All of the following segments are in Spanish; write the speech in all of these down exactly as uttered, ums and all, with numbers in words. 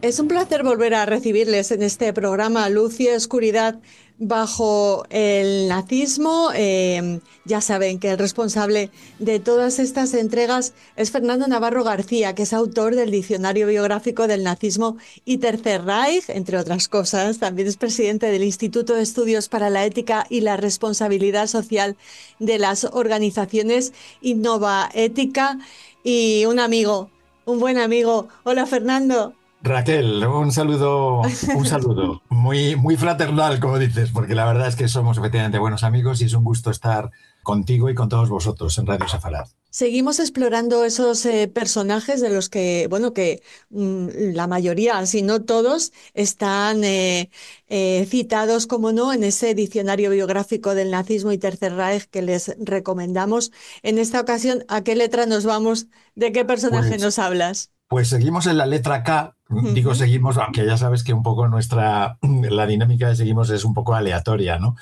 Es un placer volver a recibirles en este programa Luz y Oscuridad bajo el nazismo. Eh, ya saben que el responsable de todas estas entregas es Fernando Navarro García, que es autor del Diccionario Biográfico del Nazismo y Tercer Reich, entre otras cosas. También es presidente del Instituto de Estudios para la Ética y la Responsabilidad Social de las Organizaciones Innova Ética y un amigo, un buen amigo. Hola, Fernando. Raquel, un saludo, un saludo muy, muy fraternal, como dices, porque la verdad es que somos efectivamente buenos amigos y es un gusto estar contigo y con todos vosotros en Radio Safaraz. Seguimos explorando esos eh, personajes de los que, bueno, que mm, la mayoría, si no todos, están eh, eh, citados, como no, en ese diccionario biográfico del nazismo y Tercer Reich que les recomendamos. En esta ocasión, ¿a qué letra nos vamos? ¿De qué personaje Pues, nos hablas? pues seguimos en la letra K, digo Ujú. seguimos, aunque ya sabes que un poco nuestra, la dinámica de seguimos es un poco aleatoria, ¿no?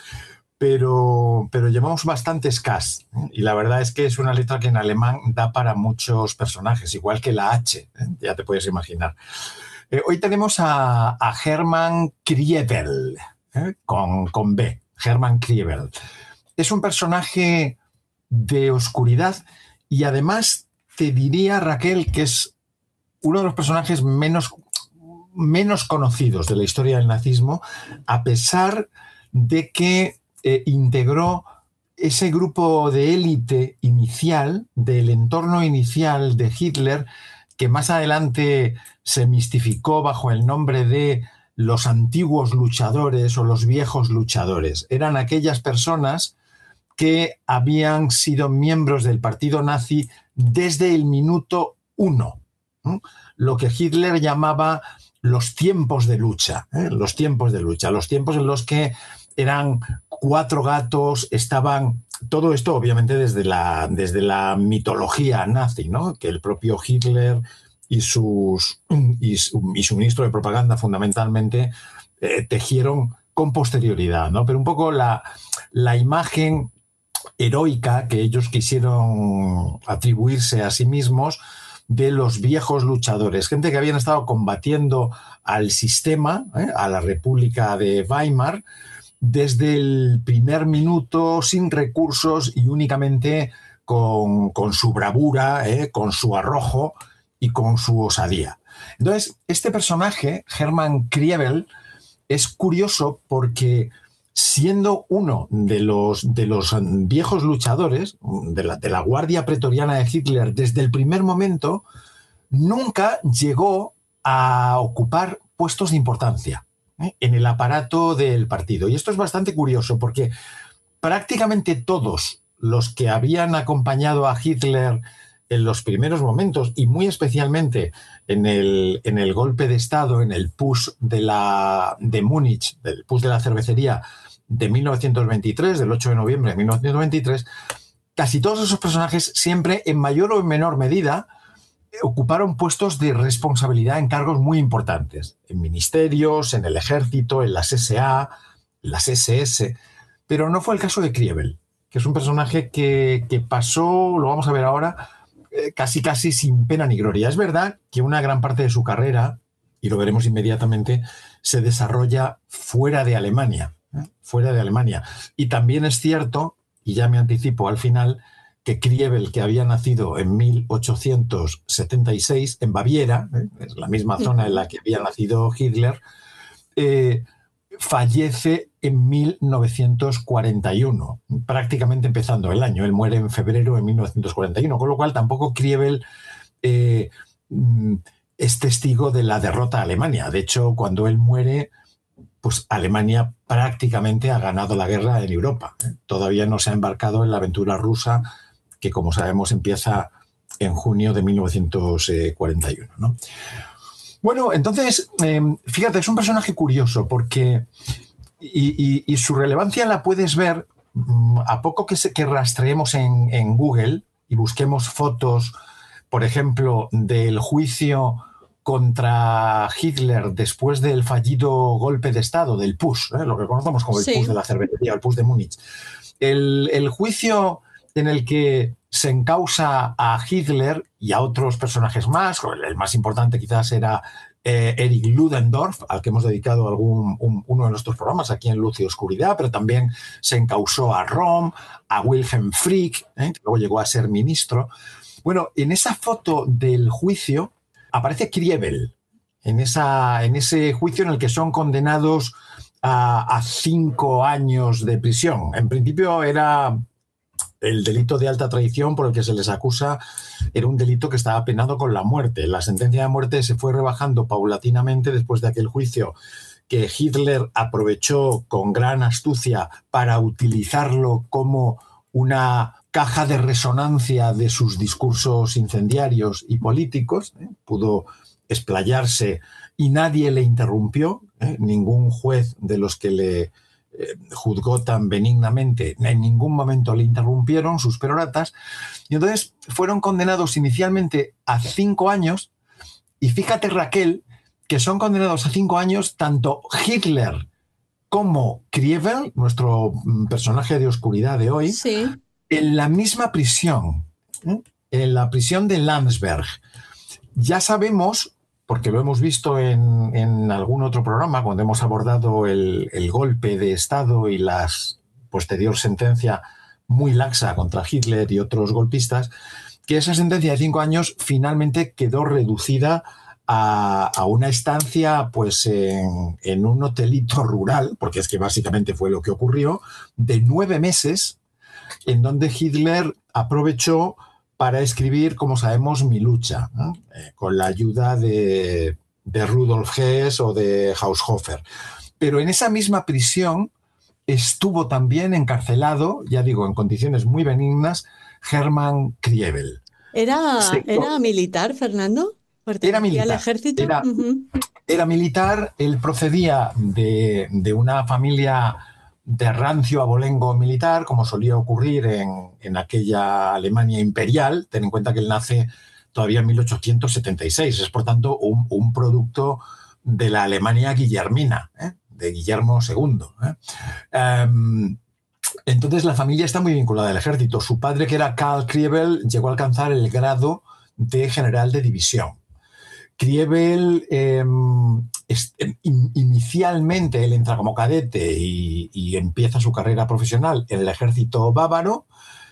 Pero, pero llevamos bastantes Ks, ¿eh? Y la verdad es que es una letra que en alemán da para muchos personajes, igual que la H, ¿eh? Ya te puedes imaginar. Eh, hoy tenemos a, a Hermann Kriebel, ¿eh? con, con B, Hermann Kriebel. Es un personaje de oscuridad y además te diría, Raquel, que es uno de los personajes menos, menos conocidos de la historia del nazismo, a pesar de que eh, integró ese grupo de élite inicial, del entorno inicial de Hitler, que más adelante se mistificó bajo el nombre de los antiguos luchadores o los viejos luchadores. Eran aquellas personas que habían sido miembros del partido nazi desde el minuto uno, ¿no? Lo que Hitler llamaba los tiempos de lucha, ¿eh? los tiempos de lucha, los tiempos en los que eran cuatro gatos, estaban, todo esto obviamente desde la, desde la mitología nazi, ¿no? Que el propio Hitler y, sus, y, su, y su ministro de propaganda fundamentalmente eh, tejieron con posterioridad, ¿no? Pero un poco la, la imagen heroica que ellos quisieron atribuirse a sí mismos de los viejos luchadores, gente que habían estado combatiendo al sistema, ¿eh? a la República de Weimar, desde el primer minuto, sin recursos y únicamente con, con su bravura, ¿eh? con su arrojo y con su osadía. Entonces, este personaje, Hermann Kriebel, es curioso porque siendo uno de los, de los viejos luchadores de la, de la Guardia Pretoriana de Hitler desde el primer momento, nunca llegó a ocupar puestos de importancia, ¿eh? en el aparato del partido. Y esto es bastante curioso porque prácticamente todos los que habían acompañado a Hitler en los primeros momentos y muy especialmente en el, en el golpe de Estado, en el push de, la, de Múnich, el push de la cervecería de mil novecientos veintitrés, del ocho de noviembre de mil novecientos veintitrés, casi todos esos personajes siempre en mayor o en menor medida ocuparon puestos de responsabilidad en cargos muy importantes, en ministerios, en el ejército, en las S A, en las S S, pero no fue el caso de Kriebel, que es un personaje que, que pasó, lo vamos a ver ahora, eh, casi casi sin pena ni gloria. Es verdad que una gran parte de su carrera, y lo veremos inmediatamente, se desarrolla fuera de Alemania, ¿eh? fuera de Alemania. Y también es cierto, y ya me anticipo al final, que Kriebel, que había nacido en mil ochocientos setenta y seis en Baviera, ¿eh? es la misma zona en la que había nacido Hitler, eh, fallece en mil novecientos cuarenta y uno, prácticamente empezando el año. Él muere en febrero de mil novecientos cuarenta y uno, con lo cual tampoco Kriebel eh, es testigo de la derrota de Alemania. De hecho, cuando él muere, pues Alemania prácticamente ha ganado la guerra en Europa. ¿eh? Todavía no se ha embarcado en la aventura rusa, que como sabemos empieza en junio de mil novecientos cuarenta y uno, ¿no? Bueno, entonces, eh, fíjate, es un personaje curioso porque, y, y, y su relevancia la puedes ver mmm, a poco que, se, que rastreemos en, en Google y busquemos fotos, por ejemplo, del juicio contra Hitler después del fallido golpe de Estado, del push, ¿eh? lo que conocemos como el push de Sí. la cervecería, el push de Múnich. El, el juicio en el que se encausa a Hitler y a otros personajes más, el más importante quizás era eh, Erich Ludendorff, al que hemos dedicado algún, un, uno de nuestros programas aquí en Luz y Oscuridad, pero también se encausó a Rom, a Wilhelm Frick, ¿eh? que luego llegó a ser ministro. Bueno, en esa foto del juicio aparece Kriebel, en, esa, en ese juicio en el que son condenados a, a cinco años de prisión. En principio era el delito de alta traición por el que se les acusa, era un delito que estaba penado con la muerte. La sentencia de muerte se fue rebajando paulatinamente después de aquel juicio que Hitler aprovechó con gran astucia para utilizarlo como una caja de resonancia de sus discursos incendiarios y políticos. ¿eh? Pudo explayarse y nadie le interrumpió, ¿eh? Ningún juez de los que le eh, juzgó tan benignamente en ningún momento le interrumpieron sus peroratas, y entonces fueron condenados inicialmente a cinco años, y fíjate, Raquel, que son condenados a cinco años tanto Hitler como Kriebel, nuestro personaje de oscuridad de hoy, sí, en la misma prisión, ¿eh? En la prisión de Landsberg. Ya sabemos, porque lo hemos visto en, en algún otro programa, cuando hemos abordado el, el golpe de Estado y la posterior sentencia muy laxa contra Hitler y otros golpistas, que esa sentencia de cinco años finalmente quedó reducida a, a una estancia pues, en, en un hotelito rural, porque es que básicamente fue lo que ocurrió, de nueve meses, en donde Hitler aprovechó para escribir, como sabemos, Mi lucha, ¿no? eh, con la ayuda de, de Rudolf Hess o de Haushofer. Pero en esa misma prisión estuvo también encarcelado, ya digo, en condiciones muy benignas, Hermann Kriebel. ¿Era, Se- era militar, Fernando? Era ¿Pertenecía al militar. ejército? Era, Ujú. era militar, él procedía de, de una familia de rancio abolengo militar, como solía ocurrir en, en aquella Alemania imperial. Ten en cuenta que él nace todavía en mil ochocientos setenta y seis, es por tanto un, un producto de la Alemania guillermina, ¿eh? de Guillermo segundo. ¿eh? Um, entonces la familia está muy vinculada al ejército. Su padre, que era Karl Kriebel, llegó a alcanzar el grado de general de división. Kriebel, eh, es, in, inicialmente él entra como cadete y, y empieza su carrera profesional en el ejército bávaro,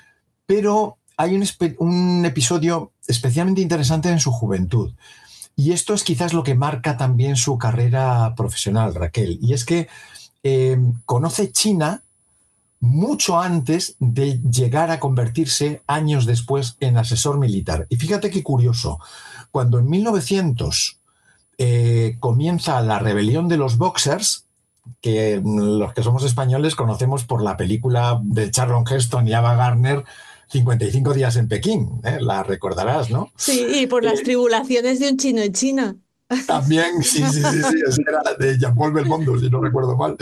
pero hay un, un episodio especialmente interesante en su juventud. Y esto es quizás lo que marca también su carrera profesional, Raquel. Y es que eh, conoce China mucho antes de llegar a convertirse años después en asesor militar. Y fíjate qué curioso. Cuando en mil novecientos eh, comienza la rebelión de los Boxers, que los que somos españoles conocemos por la película de Charlton Heston y Ava Gardner, cincuenta y cinco días en Pekín, ¿eh? La recordarás, ¿no? Sí, y por las Eh, tribulaciones de un chino en China. También, sí, sí, sí, sí, ese era de Jean-Paul Belmondo, si no recuerdo mal.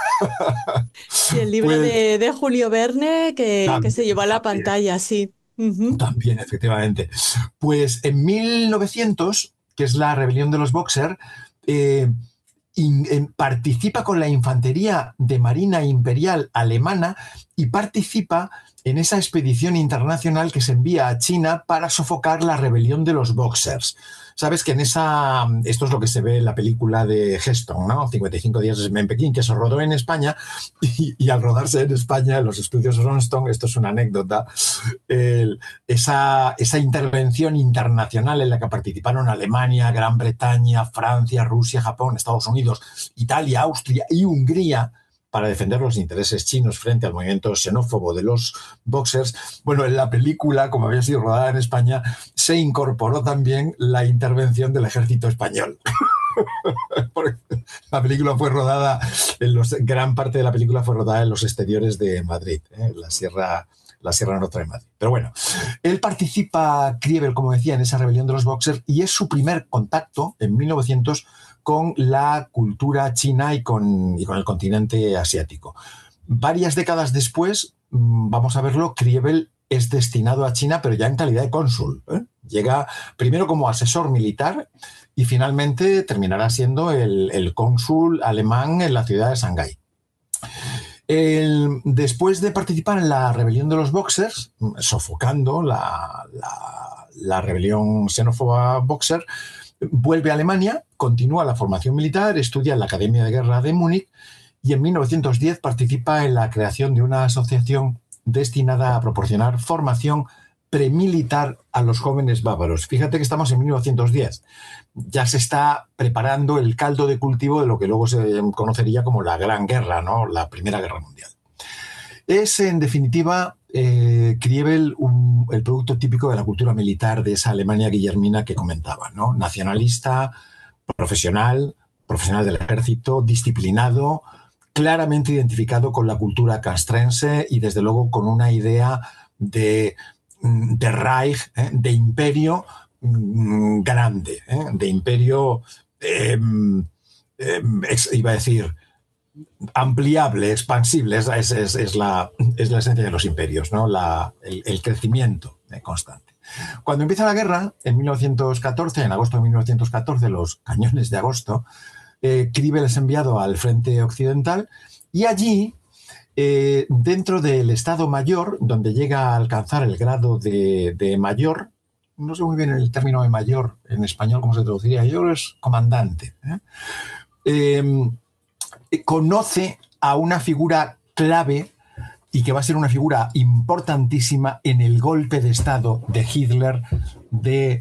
Y el libro Pues de, de Julio Verne que, que se también, llevó a la también. pantalla, sí. Ujú. También, efectivamente. Pues en mil novecientos, que es la rebelión de los Boxer, eh, in, en, participa con la infantería de Marina Imperial Alemana y participa en esa expedición internacional que se envía a China para sofocar la rebelión de los Boxers. Sabes que en esa, esto es lo que se ve en la película de Heston, ¿no? cincuenta y cinco días en Pekín, que se rodó en España, y, y al rodarse en España, en los estudios Ronston, esto es una anécdota, el, esa, esa intervención internacional en la que participaron Alemania, Gran Bretaña, Francia, Rusia, Japón, Estados Unidos, Italia, Austria y Hungría, para defender los intereses chinos frente al movimiento xenófobo de los Boxers. Bueno, en la película, como había sido rodada en España, se incorporó también la intervención del ejército español. Porque la película fue rodada, en los, gran parte de la película fue rodada en los exteriores de Madrid, ¿eh? la Sierra, la Sierra Norte de Madrid. Pero bueno, él participa, Kriebel, como decía, en esa rebelión de los Boxers, y es su primer contacto en mil novecientos con la cultura china y con, y con el continente asiático. Varias décadas después, vamos a verlo, Kriebel es destinado a China, pero ya en calidad de cónsul, ¿eh? Llega primero como asesor militar y finalmente terminará siendo el, el cónsul alemán en la ciudad de Shanghái. El, después de participar en la rebelión de los Boxers, sofocando la, la, la rebelión xenófoba Boxer, Vuelve a Alemania, continúa la formación militar, estudia en la Academia de Guerra de Múnich y en mil novecientos diez participa en la creación de una asociación destinada a proporcionar formación premilitar a los jóvenes bávaros. Fíjate que estamos en mil novecientos diez. Ya se está preparando el caldo de cultivo de lo que luego se conocería como la Gran Guerra, ¿no? La Primera Guerra Mundial. Es, en definitiva, eh, Kriebel un, el producto típico de la cultura militar de esa Alemania guillermina que comentaba, ¿no? Nacionalista, profesional, profesional del ejército, disciplinado, claramente identificado con la cultura castrense y, desde luego, con una idea de, de Reich, ¿eh? de imperio mm, grande, ¿eh? de imperio, eh, eh, ex, iba a decir, ampliable, expansible, es, es, es, es, la, es la esencia de los imperios, ¿no? la, el, el crecimiento eh, constante. Cuando empieza la guerra, en mil novecientos catorce, en agosto de mil novecientos catorce, los cañones de agosto, eh, Kriebel es enviado al frente occidental y allí, eh, dentro del Estado Mayor, donde llega a alcanzar el grado de, de mayor, no sé muy bien el término de mayor en español, cómo se traduciría, yo creo que es comandante, ¿eh? Eh, conoce a una figura clave y que va a ser una figura importantísima en el golpe de Estado de Hitler de,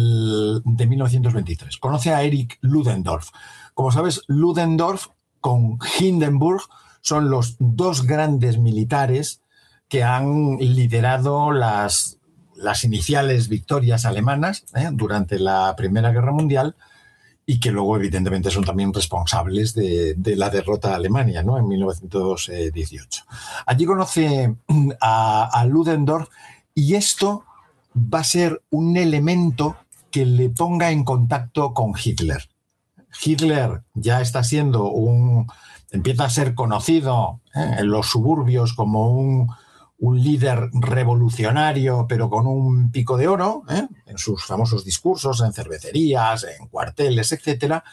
de mil novecientos veintitrés. Conoce a Erich Ludendorff. Como sabes, Ludendorff con Hindenburg son los dos grandes militares que han liderado las, las iniciales victorias alemanas ¿eh? durante la Primera Guerra Mundial, y que luego evidentemente son también responsables de, de la derrota de Alemania, ¿no? En mil novecientos dieciocho. Allí conoce a, a Ludendorff y esto va a ser un elemento que le ponga en contacto con Hitler. Hitler ya está siendo un... empieza a ser conocido ¿eh? en los suburbios como un... un líder revolucionario, pero con un pico de oro, ¿eh? en sus famosos discursos, en cervecerías, en cuarteles, etcétera,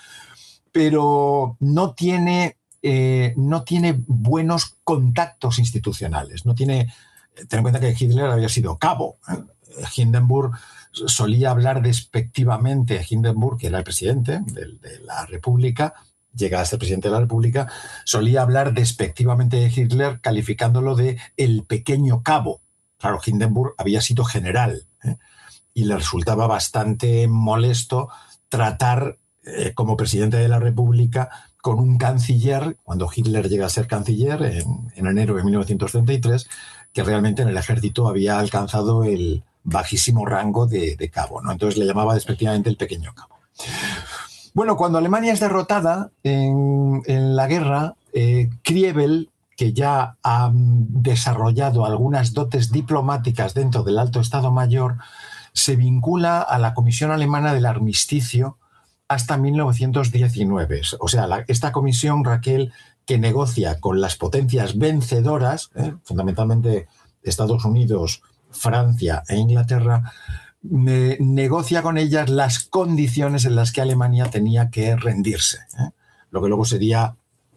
pero no tiene, eh, no tiene buenos contactos institucionales. No tiene, ten en cuenta que Hitler había sido cabo. ¿eh? Hindenburg solía hablar despectivamente, Hindenburg, que era el presidente de, de la República, llega a ser presidente de la República, solía hablar despectivamente de Hitler, calificándolo de el pequeño cabo. Claro, Hindenburg había sido general ¿eh? y le resultaba bastante molesto tratar eh, como presidente de la República con un canciller, cuando Hitler llega a ser canciller en, en enero de mil novecientos treinta y tres, que realmente en el ejército había alcanzado el bajísimo rango de, de cabo, ¿no? Entonces le llamaba despectivamente el pequeño cabo. Bueno, cuando Alemania es derrotada en, en la guerra, eh, Kriebel, que ya ha desarrollado algunas dotes diplomáticas dentro del Alto Estado Mayor, se vincula a la Comisión Alemana del Armisticio hasta mil novecientos diecinueve. O sea, la, esta comisión, Raquel, que negocia con las potencias vencedoras, eh, fundamentalmente Estados Unidos, Francia e Inglaterra, Ne- negocia con ellas las condiciones en las que Alemania tenía que rendirse, ¿eh? Lo que luego sería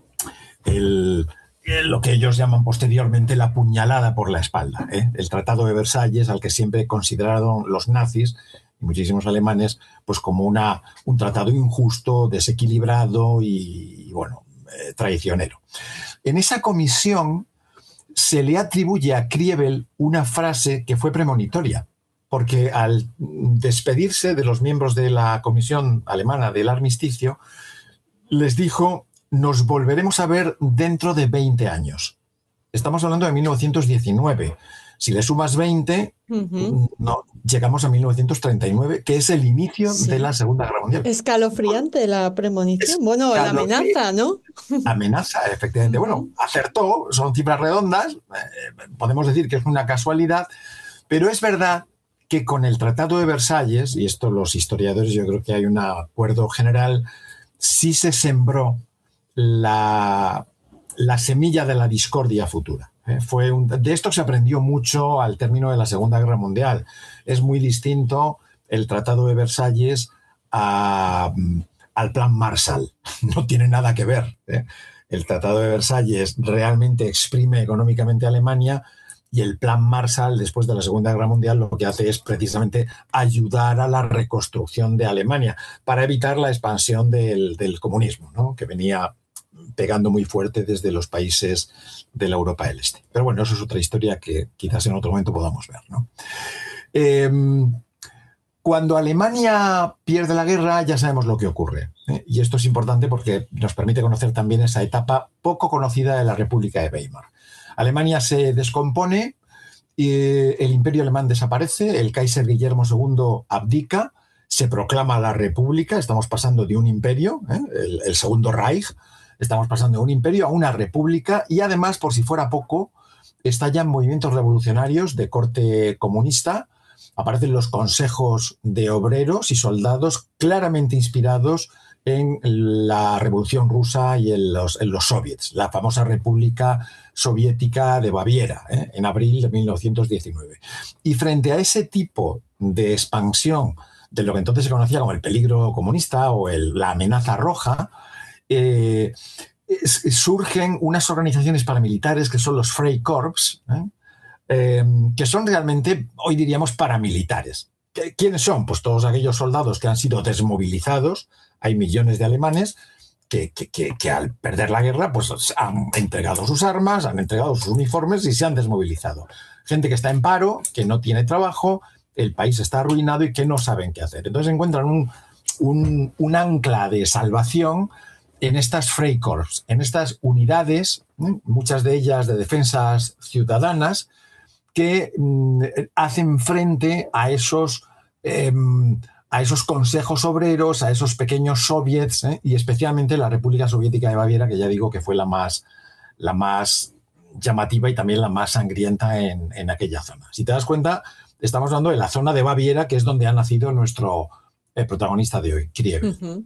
el, el, lo que ellos llaman posteriormente la puñalada por la espalda, ¿eh? El Tratado de Versalles, al que siempre consideraron los nazis y muchísimos alemanes pues como una, un tratado injusto, desequilibrado y, y bueno, eh, traicionero. En esa comisión se le atribuye a Kriebel una frase que fue premonitoria, porque al despedirse de los miembros de la Comisión Alemana del Armisticio, les dijo, nos volveremos a ver dentro de veinte años. Estamos hablando de mil novecientos diecinueve. Si le sumas veinte, uh-huh. no, llegamos a mil novecientos treinta y nueve, que es el inicio sí. de la Segunda Guerra Mundial. Escalofriante la premonición. Es bueno, la amenaza, ¿no? Amenaza, efectivamente. Uh-huh. Bueno, acertó, son cifras redondas, eh, podemos decir que es una casualidad, pero es verdad que con el Tratado de Versalles, y esto los historiadores yo creo que hay un acuerdo general, sí se sembró la, la semilla de la discordia futura. ¿eh? Fue un, de esto se aprendió mucho al término de la Segunda Guerra Mundial. Es muy distinto el Tratado de Versalles a, al Plan Marshall. No tiene nada que ver. ¿eh? El Tratado de Versalles realmente exprime económicamente a Alemania, y el Plan Marshall, después de la Segunda Guerra Mundial, lo que hace es precisamente ayudar a la reconstrucción de Alemania para evitar la expansión del, del comunismo, ¿no? Que venía pegando muy fuerte desde los países de la Europa del Este. Pero bueno, eso es otra historia que quizás en otro momento podamos ver, ¿no? Eh, cuando Alemania pierde la guerra, ya sabemos lo que ocurre, ¿eh? Y esto es importante porque nos permite conocer también esa etapa poco conocida de la República de Weimar. Alemania se descompone, y el Imperio alemán desaparece, el Kaiser Guillermo segundo abdica, se proclama la República, estamos pasando de un imperio, ¿eh? el, el Segundo Reich, estamos pasando de un imperio a una república, y además, por si fuera poco, estallan movimientos revolucionarios de corte comunista, aparecen los consejos de obreros y soldados claramente inspirados en la Revolución Rusa y en los, en los soviets, la famosa República Soviética de Baviera, ¿eh? en abril de mil novecientos diecinueve. Y frente a ese tipo de expansión de lo que entonces se conocía como el peligro comunista o el, la amenaza roja, eh, es, surgen unas organizaciones paramilitares que son los Freikorps, ¿eh? Eh, que son realmente, hoy diríamos, paramilitares. ¿Quiénes son? Pues todos aquellos soldados que han sido desmovilizados. Hay millones de alemanes que, que, que, que al perder la guerra pues han entregado sus armas, han entregado sus uniformes y se han desmovilizado. Gente que está en paro, que no tiene trabajo, el país está arruinado y que no saben qué hacer. Entonces encuentran un, un, un ancla de salvación en estas Freikorps, en estas unidades, ¿eh? muchas de ellas de defensas ciudadanas, que mm, hacen frente a esos... Eh, a esos consejos obreros, a esos pequeños soviets, ¿eh? y especialmente la República Soviética de Baviera, que ya digo que fue la más, la más llamativa y también la más sangrienta en, en aquella zona. Si te das cuenta, estamos hablando de la zona de Baviera, que es donde ha nacido nuestro eh, protagonista de hoy, Kriebel. Uh-huh.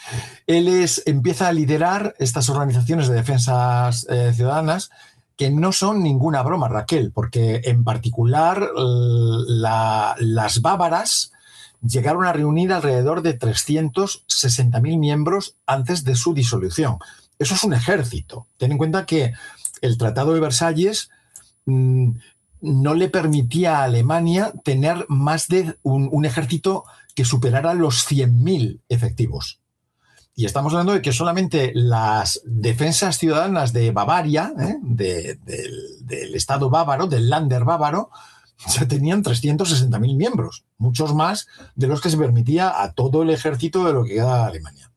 Él es, empieza a liderar estas organizaciones de defensas eh, ciudadanas, que no son ninguna broma, Raquel, porque en particular la, las bávaras llegaron a reunir alrededor de trescientos sesenta mil miembros antes de su disolución. Eso es un ejército. Ten en cuenta que el Tratado de Versalles mmm, no le permitía a Alemania tener más de un, un ejército que superara los cien mil efectivos. Y estamos hablando de que solamente las defensas ciudadanas de Bavaria, ¿eh? de, de, del Estado bávaro, del Länder bávaro, ya tenían trescientos sesenta mil miembros, muchos más de los que se permitía a todo el ejército de lo que queda Alemania.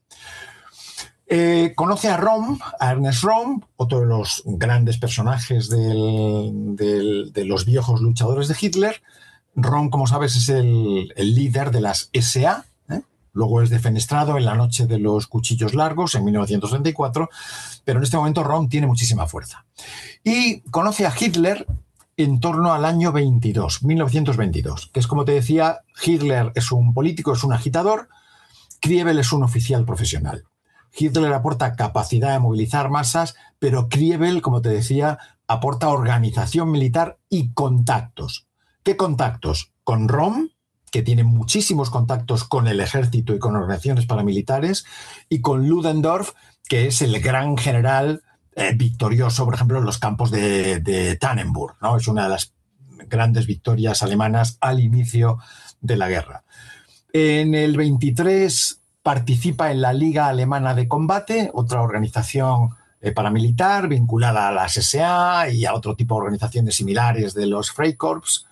Eh, conoce a Röhm, a Ernest Röhm, otro de los grandes personajes del, del, de los viejos luchadores de Hitler. Röhm, como sabes, es el, el líder de las S A, ¿eh? Luego es defenestrado en la noche de los cuchillos largos en mil novecientos treinta y cuatro, pero en este momento Röhm tiene muchísima fuerza. Y conoce a Hitler en torno al año veintidós, mil novecientos veintidós, que es, como te decía, Hitler es un político, es un agitador, Kriebel es un oficial profesional. Hitler aporta capacidad de movilizar masas, pero Kriebel, como te decía, aporta organización militar y contactos. ¿Qué contactos? Con Röhm, que tiene muchísimos contactos con el ejército y con organizaciones paramilitares, y con Ludendorff, que es el gran general Eh, victorioso, por ejemplo, en los campos de, de Tannenburg, ¿no? Es una de las grandes victorias alemanas al inicio de la guerra. En el veintitrés participa en la Liga Alemana de Combate, otra organización eh, paramilitar vinculada a las S A y a otro tipo de organizaciones similares de los Freikorps.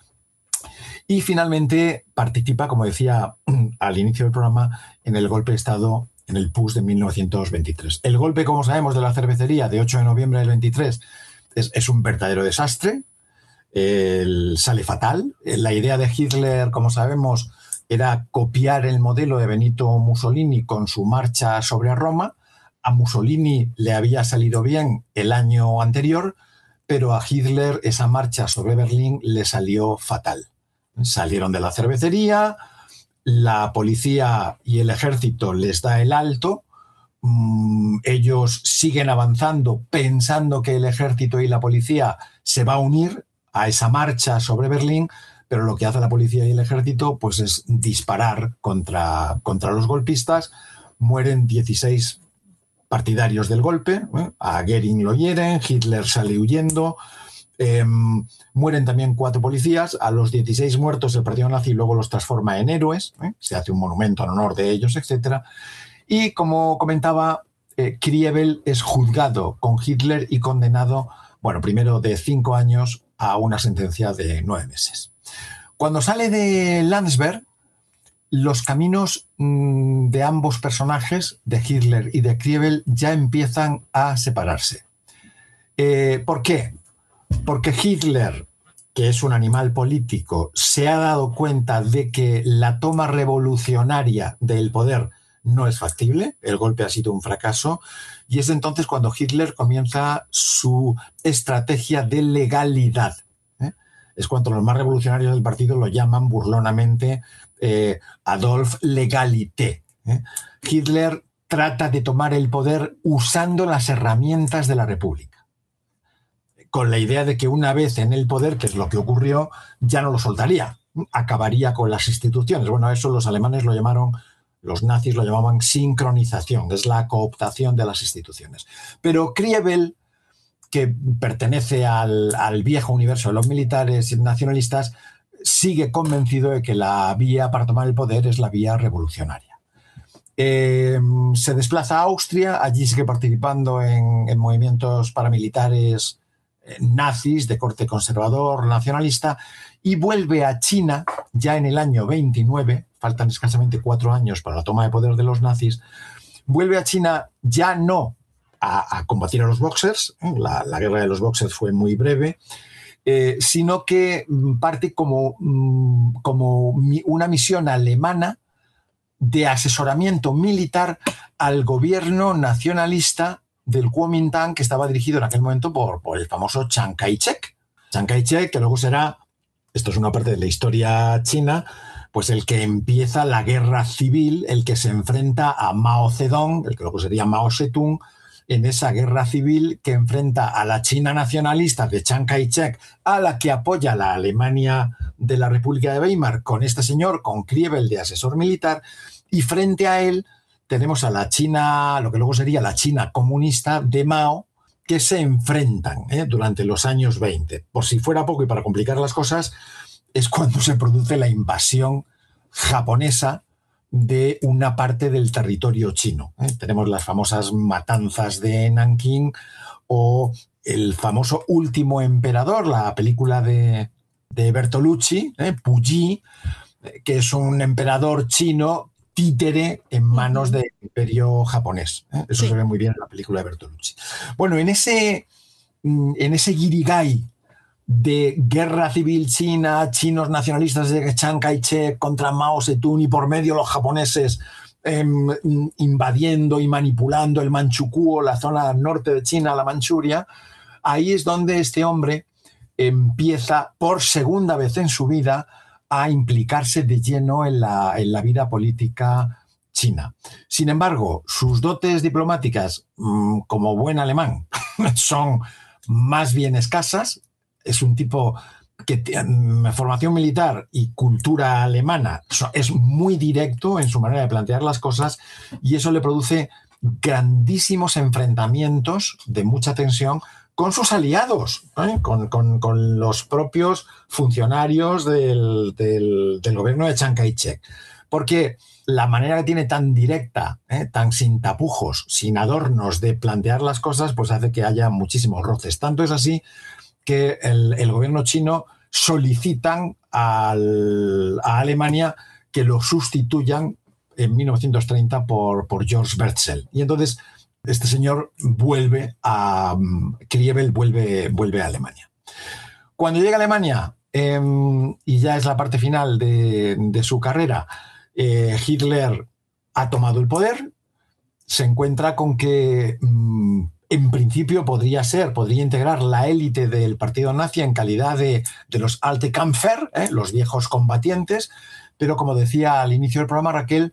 Y finalmente participa, como decía al inicio del programa, en el golpe de Estado en el P U S de mil novecientos veintitrés. El golpe, como sabemos, de la cervecería de ocho de noviembre del veintitrés es, es un verdadero desastre. El, sale fatal. La idea de Hitler, como sabemos, era copiar el modelo de Benito Mussolini con su marcha sobre Roma. A Mussolini le había salido bien el año anterior, pero a Hitler esa marcha sobre Berlín le salió fatal. Salieron de la cervecería, la policía y el ejército les da el alto, mm, ellos siguen avanzando pensando que el ejército y la policía se va a unir a esa marcha sobre Berlín, pero lo que hace la policía y el ejército pues es disparar contra, contra los golpistas. Mueren dieciséis partidarios del golpe, ¿eh? A Goering lo hieren, Hitler sale huyendo, Eh, mueren también cuatro policías. A los dieciséis muertos el partido nazi luego los transforma en héroes, ¿eh? Se hace un monumento en honor de ellos, etcétera. Y como comentaba, eh, Kriebel es juzgado con Hitler y condenado, bueno, primero de cinco años a una sentencia de nueve meses. Cuando sale de Landsberg, los caminos mmm, de ambos personajes, de Hitler y de Kriebel, ya empiezan a separarse. Eh, ¿Por qué? Porque Hitler, que es un animal político, se ha dado cuenta de que la toma revolucionaria del poder no es factible, el golpe ha sido un fracaso, y es entonces cuando Hitler comienza su estrategia de legalidad. ¿eh? Es cuando los más revolucionarios del partido lo llaman burlonamente eh, Adolf Legalité. ¿eh? Hitler trata de tomar el poder usando las herramientas de la República, con la idea de que una vez en el poder, que es lo que ocurrió, ya no lo soltaría, acabaría con las instituciones. Bueno, eso los alemanes lo llamaron, los nazis lo llamaban sincronización, es la cooptación de las instituciones. Pero Kriebel, que pertenece al, al viejo universo de los militares nacionalistas, sigue convencido de que la vía para tomar el poder es la vía revolucionaria. Eh, se desplaza a Austria, allí sigue participando en, en movimientos paramilitares nazis de corte conservador, nacionalista, y vuelve a China ya en el año veintinueve, faltan escasamente cuatro años para la toma de poder de los nazis, vuelve a China ya no a, a combatir a los boxers, la, la guerra de los boxers fue muy breve, eh, sino que parte como, como una misión alemana de asesoramiento militar al gobierno nacionalista del Kuomintang, que estaba dirigido en aquel momento por, por el famoso Chiang Kai-shek. Chiang Kai-shek, que luego será, esto es una parte de la historia china, pues el que empieza la guerra civil, el que se enfrenta a Mao Zedong, el que luego sería Mao Zedong, en esa guerra civil que enfrenta a la China nacionalista de Chiang Kai-shek, a la que apoya la Alemania de la República de Weimar, con este señor, con Kriebel de asesor militar, y frente a él tenemos a la China, lo que luego sería la China comunista de Mao, que se enfrentan ¿eh? durante los años veinte. Por si fuera poco y para complicar las cosas, es cuando se produce la invasión japonesa de una parte del territorio chino. ¿eh? Tenemos las famosas matanzas de Nankín o el famoso Último Emperador, la película de, de Bertolucci, ¿eh? Puyi, que es un emperador chino títere en manos del imperio japonés. ¿eh? Eso sí. Se ve muy bien en la película de Bertolucci. Bueno, en ese, en ese guirigay de guerra civil china, chinos nacionalistas de Chiang Kai-shek contra Mao Zedong y por medio los japoneses eh, invadiendo y manipulando el Manchukuo, la zona norte de China, la Manchuria, ahí es donde este hombre empieza por segunda vez en su vida a implicarse de lleno en la, en la vida política china. Sin embargo, sus dotes diplomáticas, mmm, como buen alemán, son más bien escasas. Es un tipo que tiene formación militar y cultura alemana, es muy directo en su manera de plantear las cosas y eso le produce grandísimos enfrentamientos de mucha tensión con sus aliados, ¿eh? con, con, con los propios funcionarios del, del, del gobierno de Chiang Kai-shek. Porque la manera que tiene tan directa, ¿eh? tan sin tapujos, sin adornos de plantear las cosas, pues hace que haya muchísimos roces. Tanto es así que el, el gobierno chino solicitan al, a Alemania que lo sustituyan en mil novecientos treinta por, por George Berzel. Y entonces este señor vuelve a... Kriebel vuelve, vuelve a Alemania. Cuando llega a Alemania, eh, y ya es la parte final de, de su carrera, eh, Hitler ha tomado el poder, se encuentra con que mm, en principio podría ser, podría integrar la élite del partido nazi en calidad de, de los Alte Kämpfer, ¿eh? los viejos combatientes, pero como decía al inicio del programa Raquel,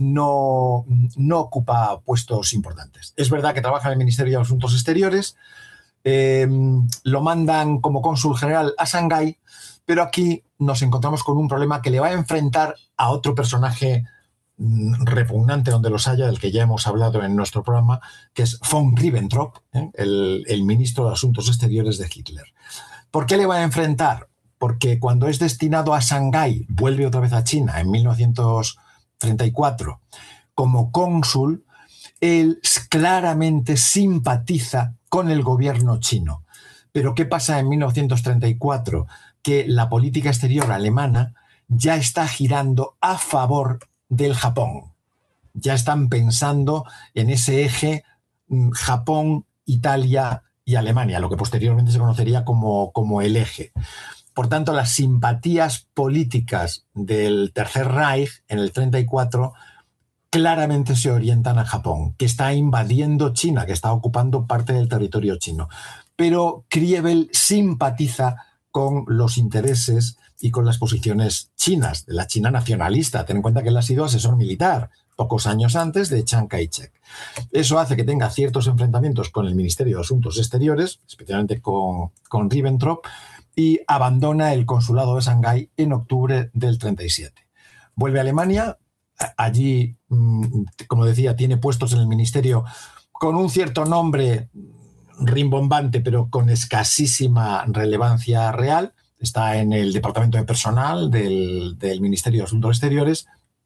No, no ocupa puestos importantes. Es verdad que trabaja en el Ministerio de Asuntos Exteriores, eh, lo mandan como cónsul general a Shanghái, pero aquí nos encontramos con un problema que le va a enfrentar a otro personaje repugnante donde los haya, del que ya hemos hablado en nuestro programa, que es von Ribbentrop, ¿eh? el, el ministro de Asuntos Exteriores de Hitler. ¿Por qué le va a enfrentar? Porque cuando es destinado a Shanghái, vuelve otra vez a China en mil novecientos treinta y cuatro como cónsul, él claramente simpatiza con el gobierno chino. Pero ¿qué pasa en mil novecientos treinta y cuatro? Que la política exterior alemana ya está girando a favor del Japón. Ya están pensando en ese eje Japón, Italia y Alemania, lo que posteriormente se conocería como, como el eje. Por tanto, las simpatías políticas del Tercer Reich en el treinta y cuatro claramente se orientan a Japón, que está invadiendo China, que está ocupando parte del territorio chino. Pero Kriebel simpatiza con los intereses y con las posiciones chinas, de la China nacionalista. Ten en cuenta que él ha sido asesor militar pocos años antes de Chiang Kai-shek. Eso hace que tenga ciertos enfrentamientos con el Ministerio de Asuntos Exteriores, especialmente con, con Ribbentrop, y abandona el consulado de Shanghái en octubre del treinta y siete. Vuelve a Alemania. Allí, como decía, tiene puestos en el ministerio con un cierto nombre rimbombante, pero con escasísima relevancia real. Está en el departamento de personal del, del Ministerio de Asuntos Exteriores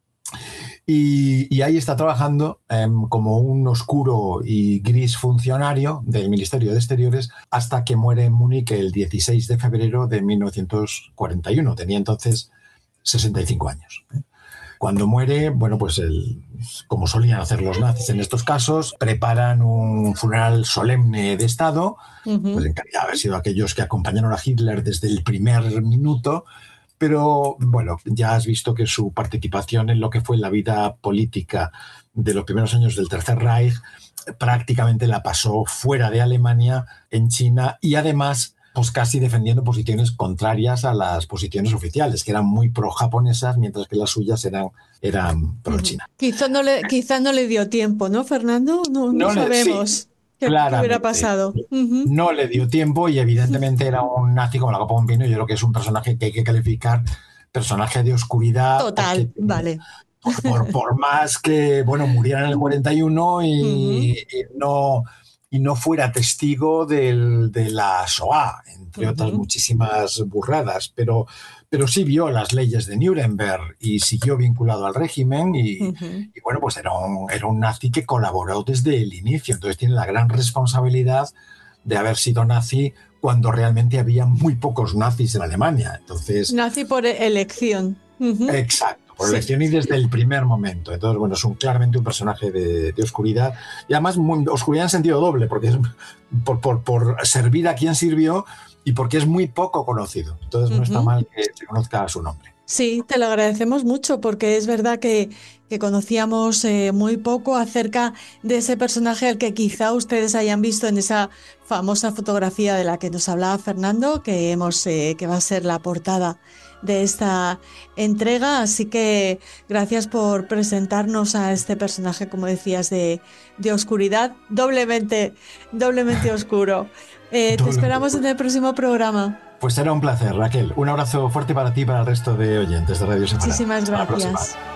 y, y ahí está trabajando eh, como un oscuro y gris funcionario del Ministerio de Exteriores hasta que muere en Múnich el dieciséis de febrero de mil novecientos cuarenta y uno. Tenía entonces sesenta y cinco años. Cuando muere, bueno, pues el, como solían hacer los nazis en estos casos, preparan un funeral solemne de Estado, uh-huh. pues encargado haber sido aquellos que acompañaron a Hitler desde el primer minuto, pero bueno, ya has visto que su participación en lo que fue la vida política de los primeros años del Tercer Reich prácticamente la pasó fuera de Alemania, en China, y además pues casi defendiendo posiciones contrarias a las posiciones oficiales, que eran muy pro-japonesas, mientras que las suyas eran, eran pro-China. Quizá no le, quizá no le dio tiempo, ¿no, Fernando? No, no, no sabemos sí, qué, qué hubiera pasado. Uh-huh. No le dio tiempo y evidentemente era un nazi como la copa de un pino. Yo creo que es un personaje que hay que calificar personaje de oscuridad. Total, porque, vale. Por, por, por más que, bueno, muriera en el cuarenta y uno y, uh-huh. y no... y no fuera testigo del, de la Shoah, entre uh-huh. otras muchísimas burradas, pero, pero sí vio las leyes de Nuremberg y siguió vinculado al régimen y, uh-huh. y bueno, pues era un, era un nazi que colaboró desde el inicio, entonces tiene la gran responsabilidad de haber sido nazi cuando realmente había muy pocos nazis en Alemania. Entonces, nazi por elección. Uh-huh. Exacto. Por sí. elección y desde el primer momento. Entonces, bueno, es un, claramente un personaje de, de oscuridad. Y además, muy, oscuridad en sentido doble, porque es por, por, por servir a quien sirvió y porque es muy poco conocido. Entonces, no uh-huh. está mal que se conozca su nombre. Sí, te lo agradecemos mucho, porque es verdad que, que conocíamos eh, muy poco acerca de ese personaje al que quizá ustedes hayan visto en esa famosa fotografía de la que nos hablaba Fernando, que, hemos, eh, que va a ser la portada de esta entrega, así que gracias por presentarnos a este personaje, como decías, de, de oscuridad, doblemente, doblemente oscuro. Eh, te esperamos en el próximo programa. Pues será un placer, Raquel. Un abrazo fuerte para ti y para el resto de oyentes de Radio Semanal. Muchísimas gracias.